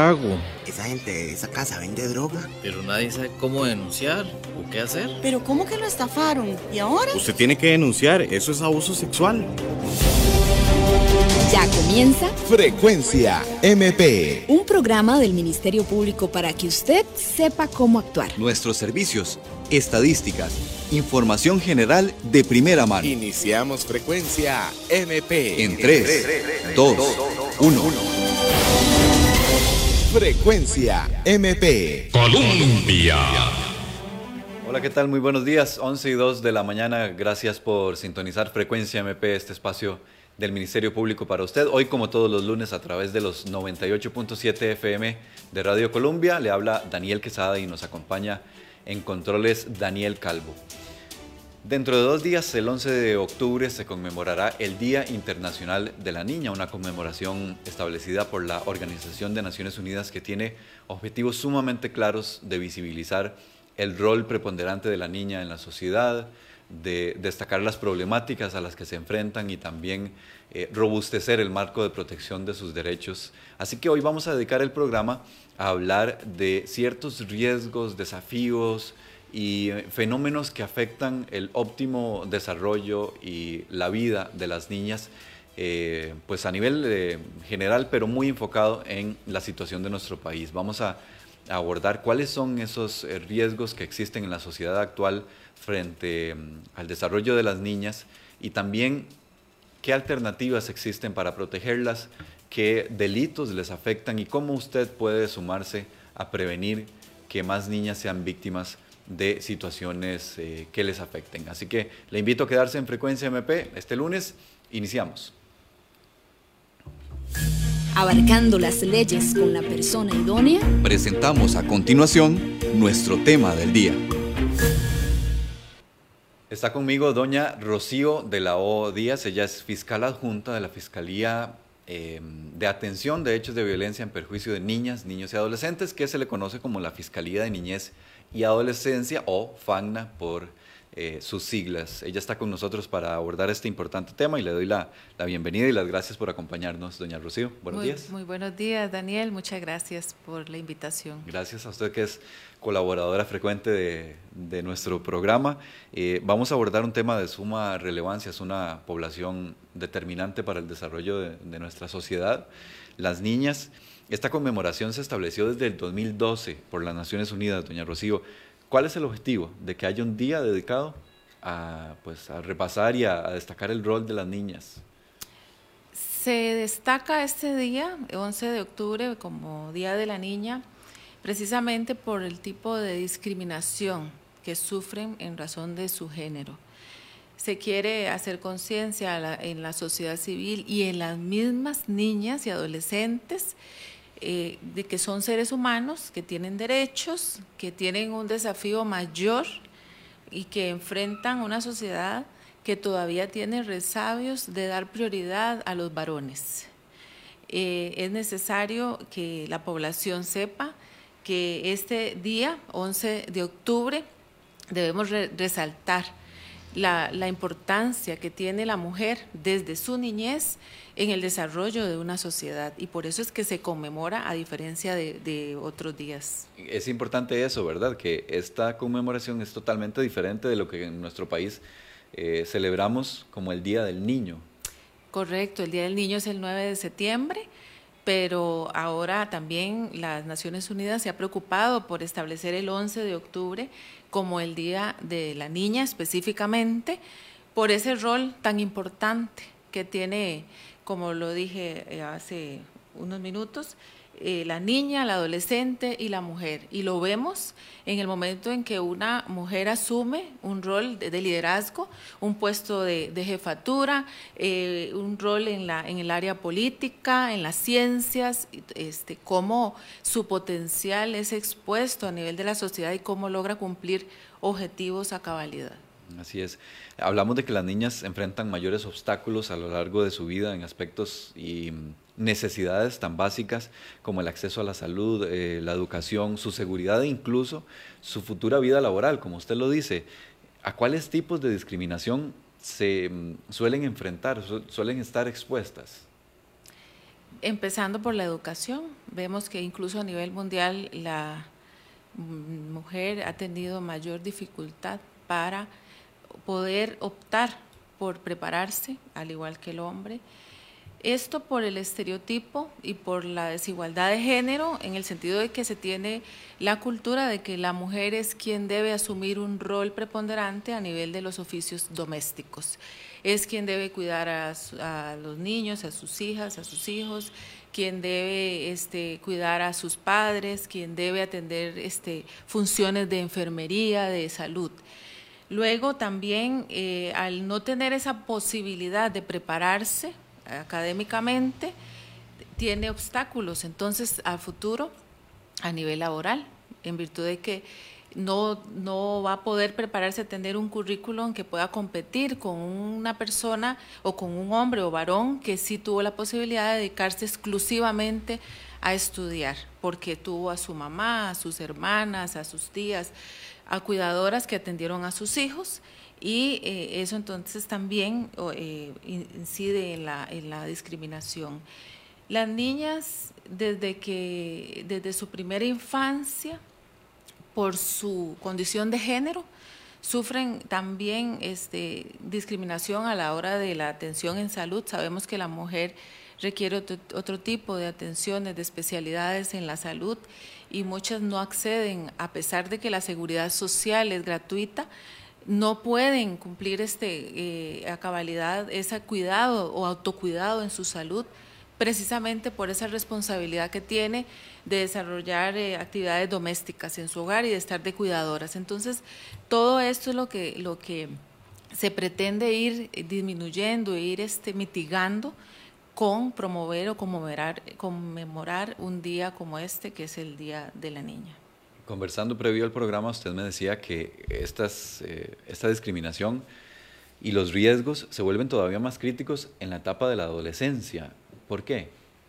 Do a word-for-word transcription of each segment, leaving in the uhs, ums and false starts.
hago? Esa gente de esa casa vende droga. Pero nadie sabe cómo denunciar o qué hacer. ¿Pero cómo que lo estafaron? ¿Y ahora? Usted tiene que denunciar, eso es abuso sexual. Ya comienza Frecuencia M P, un programa del Ministerio Público para que usted sepa cómo actuar. Nuestros servicios, estadísticas, información general de primera mano. Iniciamos Frecuencia M P En tres, dos, uno. Frecuencia M P Colombia. Hola, ¿qué tal? Muy buenos días, once y dos de la mañana. Gracias por sintonizar Frecuencia M P, este espacio del Ministerio Público para usted. Hoy, como todos los lunes, a través de los noventa y ocho punto siete F M de Radio Colombia, le habla Daniel Quesada y nos acompaña en controles Daniel Calvo. Dentro de dos días, el once de octubre, se conmemorará el Día Internacional de la Niña, una conmemoración establecida por la Organización de Naciones Unidas que tiene objetivos sumamente claros de visibilizar el rol preponderante de la niña en la sociedad, de destacar las problemáticas a las que se enfrentan y también eh, robustecer el marco de protección de sus derechos. Así que hoy vamos a dedicar el programa a hablar de ciertos riesgos, desafíos y fenómenos que afectan el óptimo desarrollo y la vida de las niñas, eh, pues a nivel eh, general, pero muy enfocado en la situación de nuestro país. Vamos a, a abordar cuáles son esos eh, riesgos que existen en la sociedad actual frente um, al desarrollo de las niñas y también qué alternativas existen para protegerlas, qué delitos les afectan y cómo usted puede sumarse a prevenir que más niñas sean víctimas de situaciones eh, que les afecten. Así que le invito a quedarse en Frecuencia M P. Este lunes iniciamos. Abarcando las leyes con la persona idónea. Presentamos a continuación nuestro tema del día. Está conmigo doña Rocío de la O Díaz. Ella es fiscal adjunta de la Fiscalía eh, de Atención de Hechos de Violencia en Perjuicio de Niñas, Niños y Adolescentes, que se le conoce como la Fiscalía de Niñez y Adolescencia, o FANNA por eh, sus siglas. Ella está con nosotros para abordar este importante tema y le doy la, la bienvenida y las gracias por acompañarnos, doña Rocío. Buenos muy, días. Muy buenos días, Daniel. Muchas gracias por la invitación. Gracias a usted, que es colaboradora frecuente de, de nuestro programa. Eh, vamos a abordar un tema de suma relevancia. Es una población determinante para el desarrollo de, de nuestra sociedad, las niñas. Esta conmemoración se estableció desde el dos mil doce por las Naciones Unidas, doña Rocío. ¿Cuál es el objetivo de que haya un día dedicado a, pues, a repasar y a, a destacar el rol de las niñas? Se destaca este día, once de octubre, como Día de la Niña, precisamente por el tipo de discriminación que sufren en razón de su género. Se quiere hacer conciencia en la sociedad civil y en las mismas niñas y adolescentes eh, de que son seres humanos, que tienen derechos, que tienen un desafío mayor y que enfrentan una sociedad que todavía tiene resabios de dar prioridad a los varones. Eh, es necesario que la población sepa que este día, once de octubre, debemos re- resaltar La, la importancia que tiene la mujer desde su niñez en el desarrollo de una sociedad, y por eso es que se conmemora a diferencia de, de otros días. Es importante eso, ¿verdad? Que esta conmemoración es totalmente diferente de lo que en nuestro país eh, celebramos como el Día del Niño. Correcto, el Día del Niño es el nueve de septiembre, pero ahora también las Naciones Unidas se ha preocupado por establecer el once de octubre como el Día de la Niña específicamente, por ese rol tan importante que tiene, como lo dije hace unos minutos, eh, la niña, la adolescente y la mujer. Y lo vemos en el momento en que una mujer asume un rol de, de liderazgo, un puesto de, de jefatura, eh, un rol en, la, en el área política, en las ciencias, este, cómo su potencial es expuesto a nivel de la sociedad y cómo logra cumplir objetivos a cabalidad. Así es. Hablamos de que las niñas enfrentan mayores obstáculos a lo largo de su vida en aspectos y necesidades tan básicas como el acceso a la salud, eh, la educación, su seguridad e incluso su futura vida laboral, como usted lo dice. ¿A cuáles tipos de discriminación se mm, suelen enfrentar, su, suelen estar expuestas? Empezando por la educación, vemos que incluso a nivel mundial la mujer ha tenido mayor dificultad para poder optar por prepararse, al igual que el hombre. Esto por el estereotipo y por la desigualdad de género, en el sentido de que se tiene la cultura de que la mujer es quien debe asumir un rol preponderante a nivel de los oficios domésticos. Es quien debe cuidar a, a los niños, a sus hijas, a sus hijos, quien debe este, cuidar a sus padres, quien debe atender este, funciones de enfermería, de salud. Luego también, eh, al no tener esa posibilidad de prepararse académicamente, tiene obstáculos entonces a futuro a nivel laboral, en virtud de que no, no va a poder prepararse a tener un currículum que pueda competir con una persona o con un hombre o varón que sí tuvo la posibilidad de dedicarse exclusivamente a estudiar, porque tuvo a su mamá, a sus hermanas, a sus tías, a cuidadoras que atendieron a sus hijos. Y eh, eso entonces también eh, incide en la, en la discriminación. Las niñas, desde, que, desde su primera infancia, por su condición de género, sufren también este, discriminación a la hora de la atención en salud. Sabemos que la mujer requiere otro, otro tipo de atenciones, de especialidades en la salud, y muchas no acceden, a pesar de que la seguridad social es gratuita, no pueden cumplir este, eh, a cabalidad ese cuidado o autocuidado en su salud, precisamente por esa responsabilidad que tiene de desarrollar eh, actividades domésticas en su hogar y de estar de cuidadoras. Entonces, todo esto es lo que, lo que se pretende ir disminuyendo, ir este, mitigando con promover o conmemorar, conmemorar un día como este, que es el Día de la Niña. Conversando previo al programa, usted me decía que estas, eh, esta discriminación y los riesgos se vuelven todavía más críticos en la etapa de la adolescencia. ¿Por qué?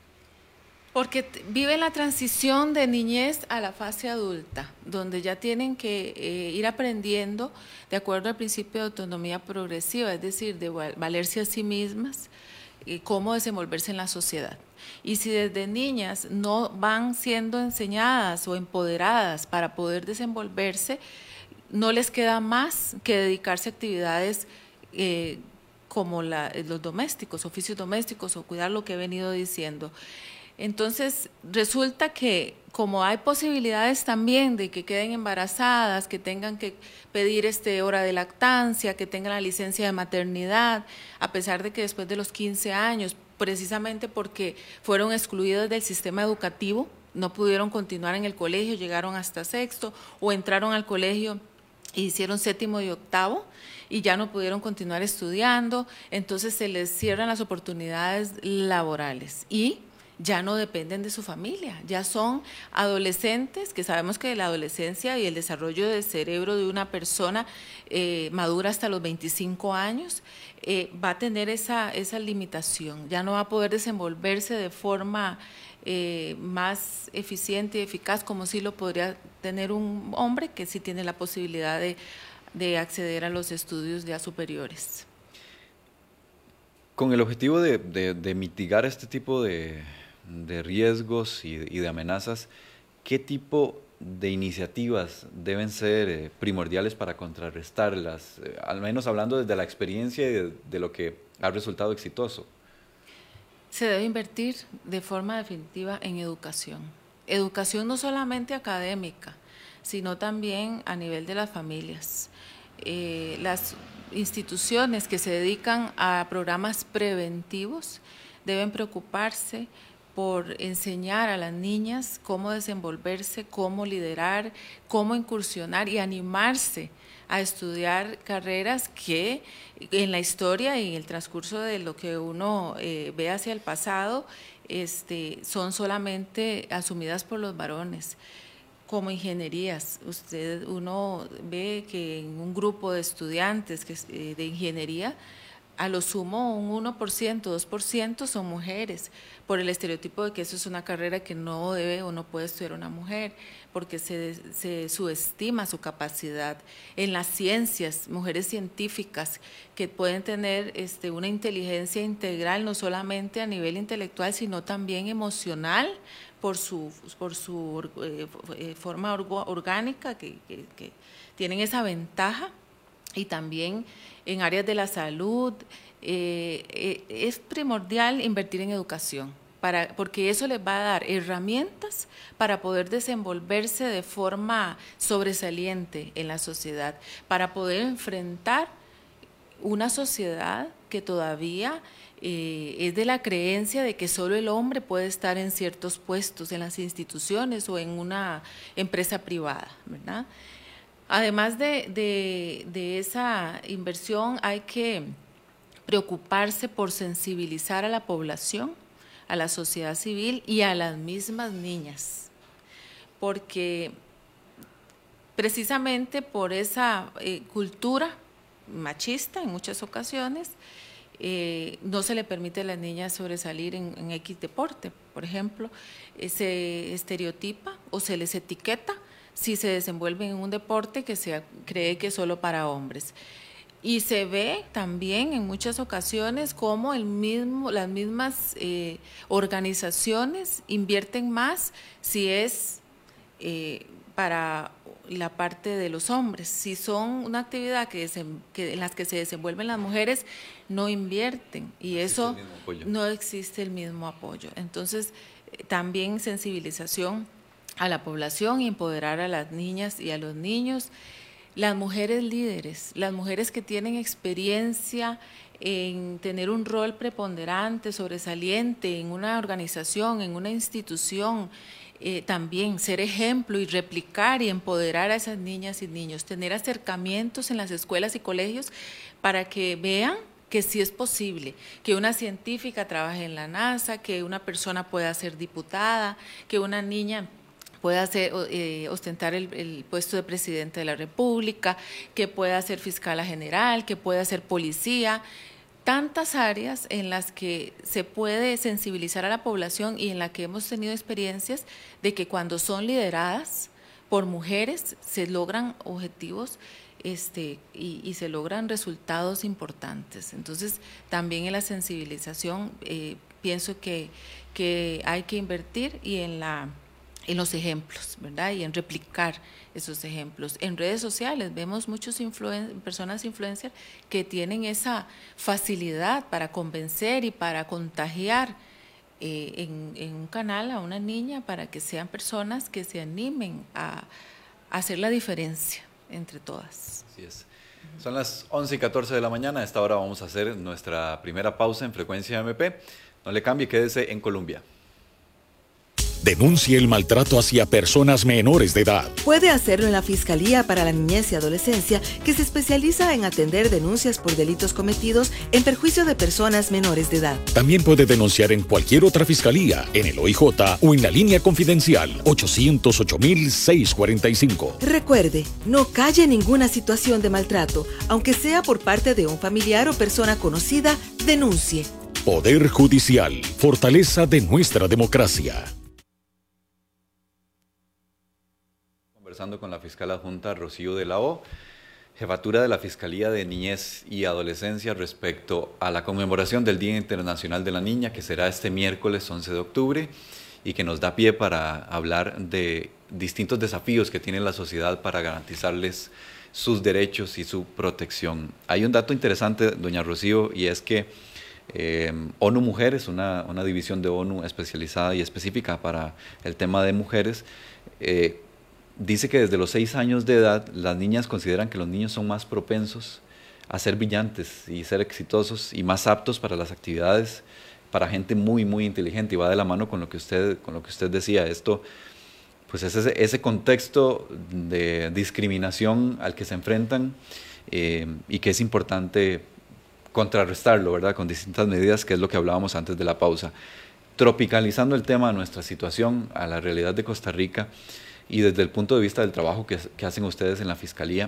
Porque viven la transición de niñez a la fase adulta, donde ya tienen que eh, ir aprendiendo de acuerdo al principio de autonomía progresiva, es decir, de valerse a sí mismas, y cómo desenvolverse en la sociedad. Y si desde niñas no van siendo enseñadas o empoderadas para poder desenvolverse, no les queda más que dedicarse a actividades eh, como la, los domésticos, oficios domésticos o cuidar lo que he venido diciendo. Entonces, resulta que como hay posibilidades también de que queden embarazadas, que tengan que pedir este hora de lactancia, que tengan la licencia de maternidad, a pesar de que después de los quince años, precisamente porque fueron excluidas del sistema educativo, no pudieron continuar en el colegio, llegaron hasta sexto o entraron al colegio e hicieron séptimo y octavo y ya no pudieron continuar estudiando, entonces se les cierran las oportunidades laborales y ya no dependen de su familia, ya son adolescentes, que sabemos que la adolescencia y el desarrollo del cerebro de una persona eh, madura hasta los veinticinco años, eh, va a tener esa, esa limitación, ya no va a poder desenvolverse de forma eh, más eficiente y eficaz como sí lo podría tener un hombre que sí tiene la posibilidad de, de acceder a los estudios ya superiores. Con el objetivo de, de, de mitigar este tipo de de riesgos y, y de amenazas, ¿qué tipo de iniciativas deben ser eh, primordiales para contrarrestarlas? Eh, al menos hablando desde la experiencia y de, de lo que ha resultado exitoso. Se debe invertir de forma definitiva en educación. Educación no solamente académica, sino también a nivel de las familias. Eh, las instituciones que se dedican a programas preventivos deben preocuparse por enseñar a las niñas cómo desenvolverse, cómo liderar, cómo incursionar y animarse a estudiar carreras que en la historia y en el transcurso de lo que uno eh, ve hacia el pasado este, son solamente asumidas por los varones, como ingenierías. Usted, uno ve que en un grupo de estudiantes que, eh, de ingeniería a lo sumo un uno por ciento, dos por ciento son mujeres, por el estereotipo de que eso es una carrera que no debe o no puede estudiar una mujer, porque se, se subestima su capacidad. En las ciencias, mujeres científicas que pueden tener este, una inteligencia integral, no solamente a nivel intelectual, sino también emocional, por su, por su eh, forma orgánica, que, que, que tienen esa ventaja, y también en áreas de la salud. Eh, eh, es primordial invertir en educación, para, porque eso les va a dar herramientas para poder desenvolverse de forma sobresaliente en la sociedad, para poder enfrentar una sociedad que todavía eh, es de la creencia de que solo el hombre puede estar en ciertos puestos en las instituciones o en una empresa privada, ¿verdad? Además de, de, de esa inversión, hay que preocuparse por sensibilizar a la población, a la sociedad civil y a las mismas niñas, porque precisamente por esa eh, cultura machista en muchas ocasiones, eh, no se le permite a las niñas sobresalir en, en X deporte, por ejemplo, eh, se estereotipa o se les etiqueta si se desenvuelven en un deporte que se cree que es solo para hombres. Y se ve también en muchas ocasiones cómo el mismo, las mismas eh, organizaciones invierten más si es eh, para la parte de los hombres. Si son una actividad que, que en las que se desenvuelven las mujeres, no invierten, y eso no existe el mismo apoyo. Entonces, eh, también sensibilización a la población y empoderar a las niñas y a los niños. Las mujeres líderes, las mujeres que tienen experiencia en tener un rol preponderante, sobresaliente en una organización, en una institución, eh, también ser ejemplo y replicar y empoderar a esas niñas y niños, tener acercamientos en las escuelas y colegios para que vean que sí es posible, que una científica trabaje en la NASA, que una persona pueda ser diputada, que una niña pueda ser, eh, ostentar el, el puesto de presidente de la República, que pueda ser fiscal general, que pueda ser policía, tantas áreas en las que se puede sensibilizar a la población y en la que hemos tenido experiencias de que cuando son lideradas por mujeres se logran objetivos este, y, y se logran resultados importantes. Entonces, también en la sensibilización eh, pienso que, que hay que invertir y en la en los ejemplos, ¿verdad? Y en replicar esos ejemplos. En redes sociales vemos muchas influen- personas influencers que tienen esa facilidad para convencer y para contagiar eh, en, en un canal a una niña para que sean personas que se animen a, a hacer la diferencia entre todas. Así es. Son las once y catorce de la mañana. A esta hora vamos a hacer nuestra primera pausa en Frecuencia M P. No le cambie, quédese en Colombia. Denuncie el maltrato hacia personas menores de edad. Puede hacerlo en la Fiscalía para la Niñez y Adolescencia, que se especializa en atender denuncias por delitos cometidos en perjuicio de personas menores de edad. También puede denunciar en cualquier otra fiscalía, en el O I J o en la línea confidencial ochocientos ocho mil seiscientos cuarenta y cinco. Recuerde, no calle ninguna situación de maltrato, aunque sea por parte de un familiar o persona conocida, denuncie. Poder Judicial, fortaleza de nuestra democracia. Conversando con la fiscal adjunta Rocío de la O, jefatura de la Fiscalía de Niñez y Adolescencia, respecto a la conmemoración del Día Internacional de la Niña, que será este miércoles once de octubre, y que nos da pie para hablar de distintos desafíos que tiene la sociedad para garantizarles sus derechos y su protección. Hay un dato interesante, doña Rocío, y es que eh, ONU Mujeres, una, una división de ONU especializada y específica para el tema de mujeres, eh, dice que desde los seis años de edad las niñas consideran que los niños son más propensos a ser brillantes y ser exitosos y más aptos para las actividades, para gente muy, muy inteligente, y va de la mano con lo que usted, con lo que usted decía. Esto, pues es ese, ese contexto de discriminación al que se enfrentan eh, y que es importante contrarrestarlo, ¿verdad?, con distintas medidas, que es lo que hablábamos antes de la pausa. Tropicalizando el tema a nuestra situación, a la realidad de Costa Rica, y desde el punto de vista del trabajo que, que hacen ustedes en la Fiscalía,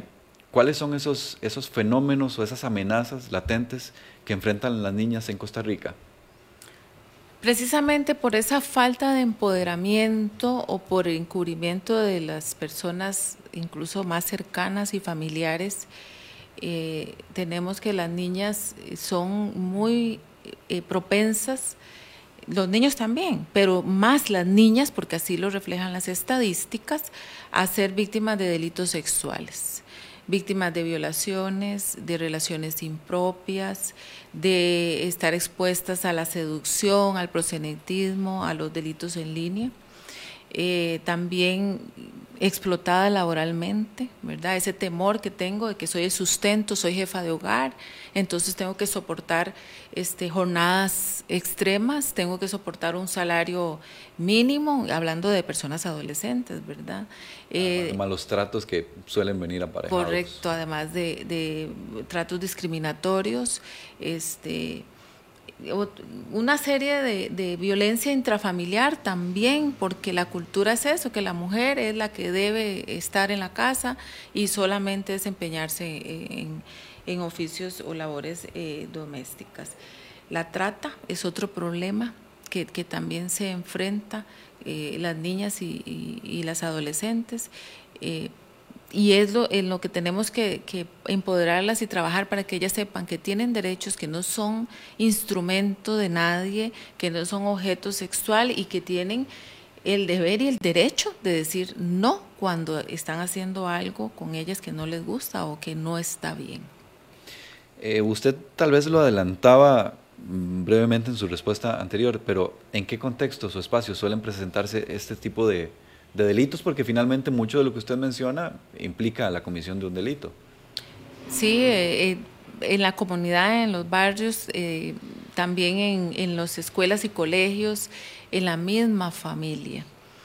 ¿Cuáles son esos, esos fenómenos o esas amenazas latentes que enfrentan las niñas en Costa Rica? Precisamente por esa falta de empoderamiento o por el encubrimiento de las personas incluso más cercanas y familiares, eh, tenemos que las niñas son muy eh, propensas, los niños también, pero más las niñas, porque así lo reflejan las estadísticas, a ser víctimas de delitos sexuales, víctimas de violaciones, de relaciones impropias, de estar expuestas a la seducción, al proxenetismo, a los delitos en línea, eh, también explotada laboralmente, ¿verdad? Ese temor que tengo de que soy el sustento, soy jefa de hogar, entonces tengo que soportar este, jornadas extremas, tengo que soportar un salario mínimo, hablando de personas adolescentes, ¿verdad? Eh, malos tratos que suelen venir aparejados. Correcto, además de, de tratos discriminatorios, este, una serie de, de violencia intrafamiliar también, porque la cultura es eso, que la mujer es la que debe estar en la casa y solamente desempeñarse en, en oficios o labores eh, domésticas. La trata es otro problema que, que también se enfrenta eh, las niñas y, y, y las adolescentes, eh, y es lo, en lo que tenemos que, que empoderarlas y trabajar para que ellas sepan que tienen derechos, que no son instrumento de nadie, que no son objeto sexual y que tienen el deber y el derecho de decir no cuando están haciendo algo con ellas que no les gusta o que no está bien. Eh, usted tal vez lo adelantaba brevemente en su respuesta anterior, pero ¿en qué contextos o espacios suelen presentarse este tipo de de delitos? Porque finalmente mucho de lo que usted menciona implica la comisión de un delito. Sí, eh, en la comunidad, en los barrios, eh, también en, en las escuelas y colegios, en la misma familia.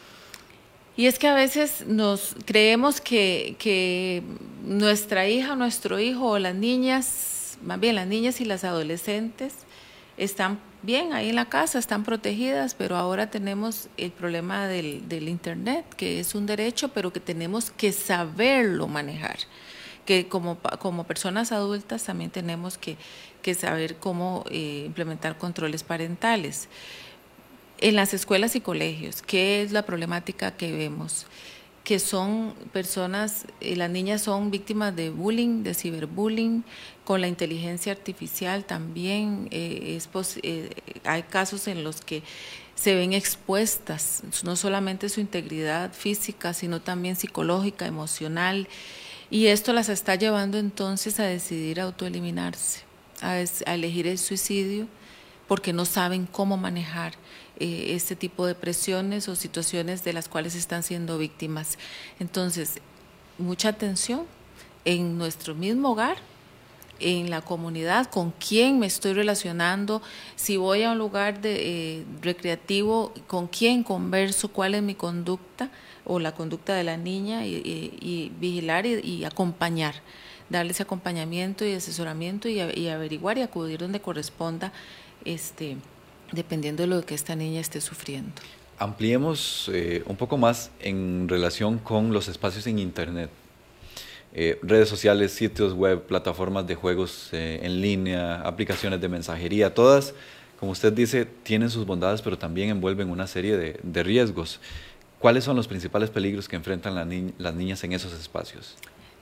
Y es que a veces nos creemos que, que nuestra hija, nuestro hijo o las niñas, más bien las niñas y las adolescentes, están bien ahí en la casa, están protegidas, pero ahora tenemos el problema del, del Internet, que es un derecho, pero que tenemos que saberlo manejar, que como, como personas adultas también tenemos que, que saber cómo eh, implementar controles parentales. En las escuelas y colegios, ¿qué es la problemática que vemos? Que son personas, eh, las niñas son víctimas de bullying, de ciberbullying, con la inteligencia artificial también, eh, es pos, eh, hay casos en los que se ven expuestas, no solamente su integridad física, sino también psicológica, emocional, y esto las está llevando entonces a decidir autoeliminarse, a, es, a elegir el suicidio, porque no saben cómo manejar eh, este tipo de presiones o situaciones de las cuales están siendo víctimas. Entonces, mucha atención en nuestro mismo hogar, en la comunidad, con quién me estoy relacionando, si voy a un lugar de, eh, recreativo, con quién converso, cuál es mi conducta o la conducta de la niña, y, y, y vigilar y, y acompañar, darle ese acompañamiento y asesoramiento y, y averiguar y acudir donde corresponda, este, dependiendo de lo que esta niña esté sufriendo. Ampliemos eh, un poco más en relación con los espacios en Internet. Eh, redes sociales, sitios web, plataformas de juegos eh, en línea, aplicaciones de mensajería, todas, como usted dice, tienen sus bondades, pero también envuelven una serie de, de riesgos. ¿Cuáles son los principales peligros que enfrentan la ni- las niñas en esos espacios?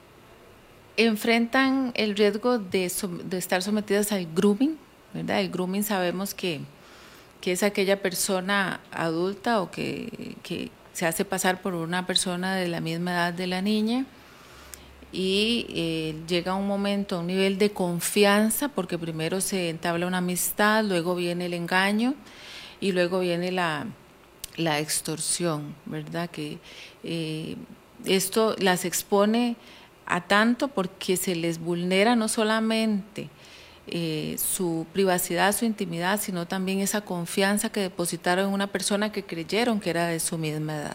Enfrentan el riesgo de, som- de estar sometidas al grooming, ¿verdad? El grooming sabemos que, que es aquella persona adulta o que, que se hace pasar por una persona de la misma edad de la niña, y eh, llega un momento, un nivel de confianza, porque primero se entabla una amistad, luego viene el engaño y luego viene la, la extorsión, ¿verdad? Que eh, esto las expone a tanto porque se les vulnera no solamente eh, su privacidad, su intimidad, sino también esa confianza que depositaron en una persona que creyeron que era de su misma edad.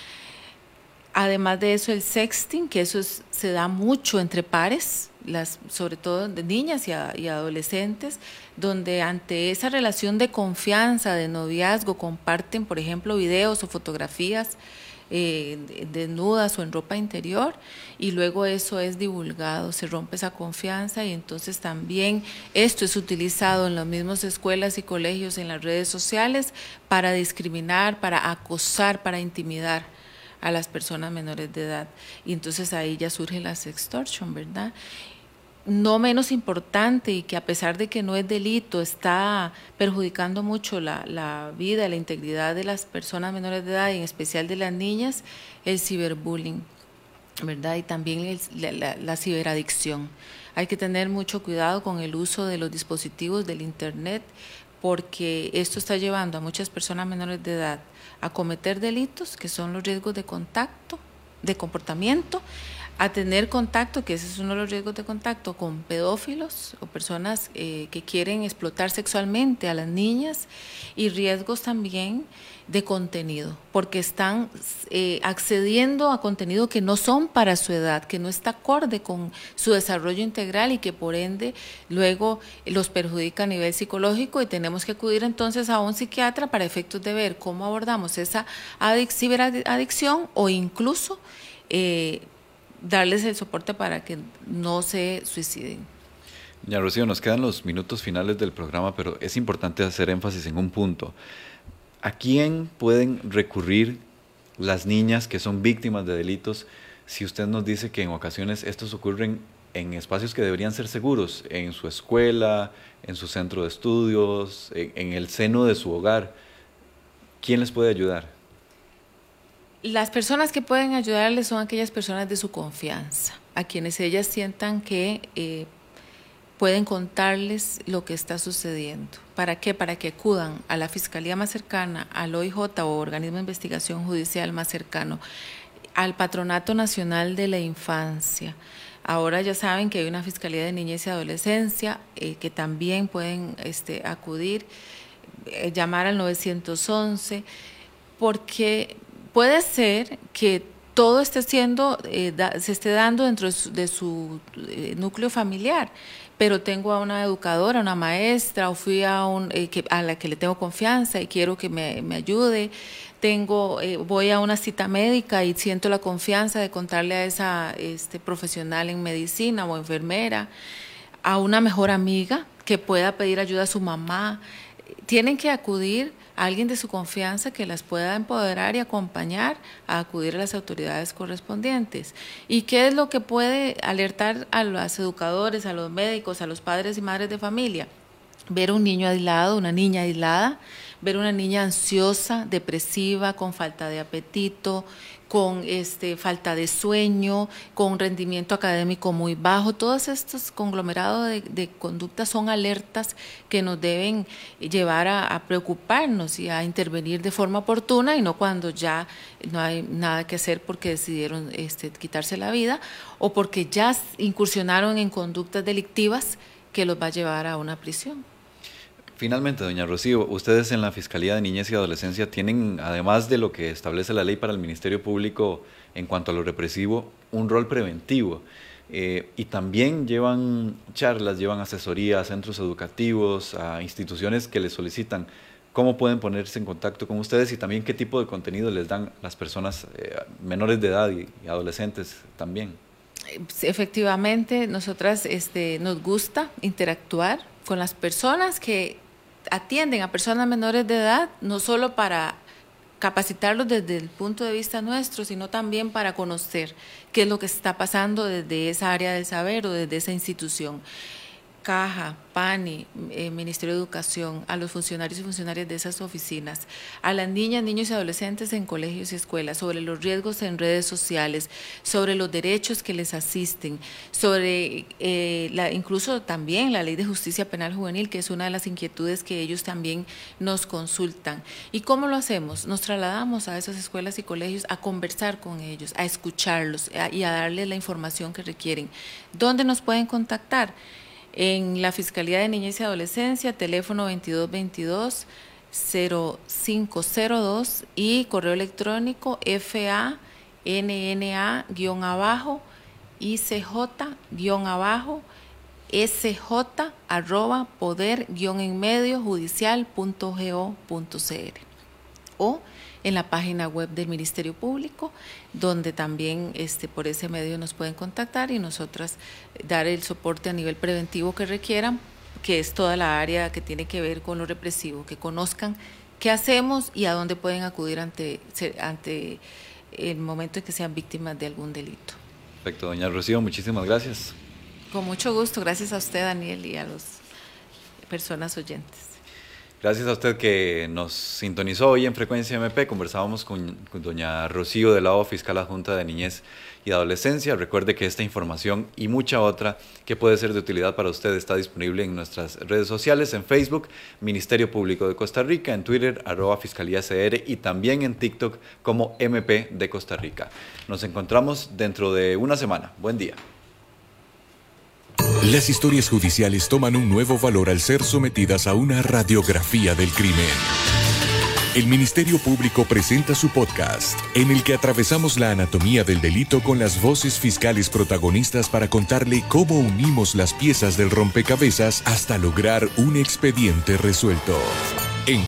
Además de eso, el sexting, que eso es, se da mucho entre pares, las, sobre todo de niñas y, a, y adolescentes, donde ante esa relación de confianza, de noviazgo, comparten, por ejemplo, videos o fotografías eh, desnudas o en ropa interior, y luego eso es divulgado, se rompe esa confianza, y entonces también esto es utilizado en las mismas escuelas y colegios, en las redes sociales, para discriminar, para acosar, para intimidar a las personas menores de edad, y entonces ahí ya surge la sextortion, ¿verdad? No menos importante, y que a pesar de que no es delito, está perjudicando mucho la, la vida, la integridad de las personas menores de edad, y en especial de las niñas, el ciberbullying, ¿verdad? Y también el, la, la, la ciberadicción. Hay que tener mucho cuidado con el uso de los dispositivos del Internet, porque esto está llevando a muchas personas menores de edad a cometer delitos, que son los riesgos de contacto, de comportamiento, a tener contacto, que ese es uno de los riesgos de contacto, con pedófilos o personas eh, que quieren explotar sexualmente a las niñas, y riesgos también de contenido, porque están eh, accediendo a contenido que no son para su edad, que no está acorde con su desarrollo integral, y que por ende luego los perjudica a nivel psicológico, y tenemos que acudir entonces a un psiquiatra para efectos de ver cómo abordamos esa adic- ciberadicción, o incluso eh, darles el soporte para que no se suiciden. Doña Rocío, nos quedan los minutos finales del programa, pero es importante hacer énfasis en un punto. ¿A quién pueden recurrir las niñas que son víctimas de delitos si usted nos dice que en ocasiones estos ocurren en espacios que deberían ser seguros, en su escuela, en su centro de estudios, en, en el seno de su hogar? ¿Quién les puede ayudar? Las personas que pueden ayudarles son aquellas personas de su confianza, a quienes ellas sientan que eh, pueden contarles lo que está sucediendo. ¿Para qué? Para que acudan a la fiscalía más cercana, al O I J o organismo de investigación judicial más cercano, al Patronato Nacional de la Infancia. Ahora ya saben que hay una Fiscalía de Niñez y Adolescencia eh, que también pueden este, acudir, eh, llamar al nueve once, porque puede ser que todo esté siendo, eh, da, se esté dando dentro de su, de su eh, núcleo familiar, pero tengo a una educadora, una maestra, o fui a, un, eh, que, a la que le tengo confianza y quiero que me, me ayude, tengo, eh, voy a una cita médica y siento la confianza de contarle a esa este, profesional en medicina o enfermera, a una mejor amiga que pueda pedir ayuda a su mamá. Tienen que acudir a alguien de su confianza que las pueda empoderar y acompañar a acudir a las autoridades correspondientes. ¿Y qué es lo que puede alertar a los educadores, a los médicos, a los padres y madres de familia? Ver un niño aislado, una niña aislada, ver una niña ansiosa, depresiva, con falta de apetito, con este, falta de sueño, con rendimiento académico muy bajo. Todos estos conglomerados de, de conductas son alertas que nos deben llevar a, a preocuparnos y a intervenir de forma oportuna, y no cuando ya no hay nada que hacer porque decidieron este, quitarse la vida, o porque ya incursionaron en conductas delictivas que los va a llevar a una prisión. Finalmente, doña Rocío, ustedes en la Fiscalía de Niñez y Adolescencia tienen, además de lo que establece la ley para el Ministerio Público en cuanto a lo represivo, un rol preventivo. Eh, y también llevan charlas, llevan asesoría a centros educativos, a instituciones que les solicitan cómo pueden ponerse en contacto con ustedes, y también qué tipo de contenido les dan las personas eh, menores de edad y, y adolescentes también. Efectivamente, nosotras este, nos gusta interactuar con las personas que atienden a personas menores de edad, no solo para capacitarlos desde el punto de vista nuestro, sino también para conocer qué es lo que está pasando desde esa área del saber o desde esa institución. Caja, PANI, eh, Ministerio de Educación, a los funcionarios y funcionarias de esas oficinas, a las niñas, niños y adolescentes en colegios y escuelas, sobre los riesgos en redes sociales, sobre los derechos que les asisten, sobre eh, la, incluso también la Ley de Justicia Penal Juvenil, que es una de las inquietudes que ellos también nos consultan. ¿Y cómo lo hacemos? Nos trasladamos a esas escuelas y colegios a conversar con ellos, a escucharlos a, y a darles la información que requieren. ¿Dónde nos pueden contactar? En la Fiscalía de Niñez y Adolescencia, teléfono veintidós veintidós cero cinco cero dos y correo electrónico fanna guión abajo icj guión abajo sj arroba poder guión en medio judicial punto go punto cr o en la página web del Ministerio Público, donde también este, por ese medio nos pueden contactar y nosotras dar el soporte a nivel preventivo que requieran, que es toda la área que tiene que ver con lo represivo, que conozcan qué hacemos y a dónde pueden acudir ante, ante el momento en que sean víctimas de algún delito. Perfecto, doña Rocío, muchísimas gracias. Con mucho gusto, gracias a usted, Daniel, y a las personas oyentes. Gracias a usted que nos sintonizó hoy en Frecuencia M P. Conversábamos con, con doña Rocío del lado fiscal adjunta de Niñez y Adolescencia. Recuerde que esta información y mucha otra que puede ser de utilidad para usted está disponible en nuestras redes sociales, en Facebook, Ministerio Público de Costa Rica, en Twitter, arroba Fiscalía C R y también en TikTok como M P de Costa Rica. Nos encontramos dentro de una semana. Buen día. Las historias judiciales toman un nuevo valor al ser sometidas a una radiografía del crimen. El Ministerio Público presenta su podcast, en el que atravesamos la anatomía del delito con las voces fiscales protagonistas para contarle cómo unimos las piezas del rompecabezas hasta lograr un expediente resuelto.